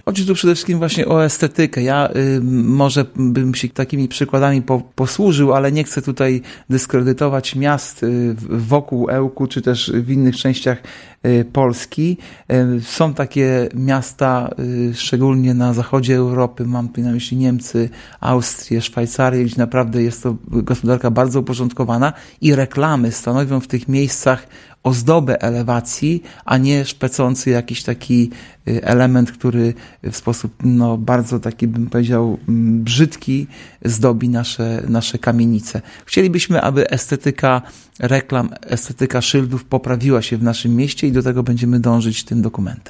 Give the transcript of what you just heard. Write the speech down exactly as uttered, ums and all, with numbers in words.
Chodzi tu przede wszystkim właśnie o estetykę. Ja y, może bym się takimi przykładami po, posłużył, ale nie chcę tutaj dyskredytować miast y, wokół Ełku, czy też w innych częściach y, Polski. Y, są takie miasta, y, szczególnie na zachodzie Europy, mam tu na myśli Niemcy, Austrię, Szwajcarię, gdzie naprawdę jest to gospodarka bardzo uporządkowana i reklamy stanowią w tych miejscach ozdobę elewacji, a nie szpecący jakiś taki element, który w sposób no, bardzo taki, bym powiedział, brzydki zdobi nasze, nasze kamienice. Chcielibyśmy, aby estetyka reklam, estetyka szyldów poprawiła się w naszym mieście i do tego będziemy dążyć tym dokumentem.